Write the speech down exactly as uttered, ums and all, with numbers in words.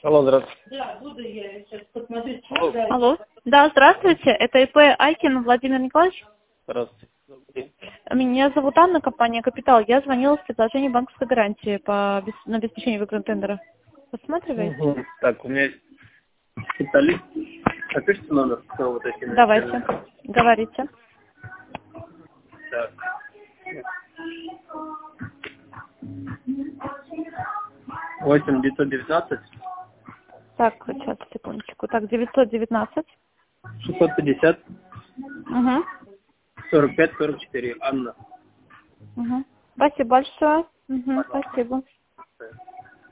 Алло, здравствуйте. Да, буду я сейчас посмотреть, что Алло. дальше. Алло. Да, здравствуйте. Это ИП Айкин Владимир Николаевич. Здравствуйте. Добрый день. Меня зовут Анна, компания «Капитал». Я звонила с предложением банковской гарантии по обес- на обеспечение выигранного тендера. Посматриваете? Мгм. Так, у меня есть специалист. Напишите номер, кто вот эти. Давайте. Говорите. Так. восемь девятьсот девятнадцать Так, сейчас, секундочку. Так, девятьсот девятнадцать. шестьсот пятьдесят Угу. сорок пять сорок четыре. Анна. Угу. Спасибо большое. Угу. Спасибо.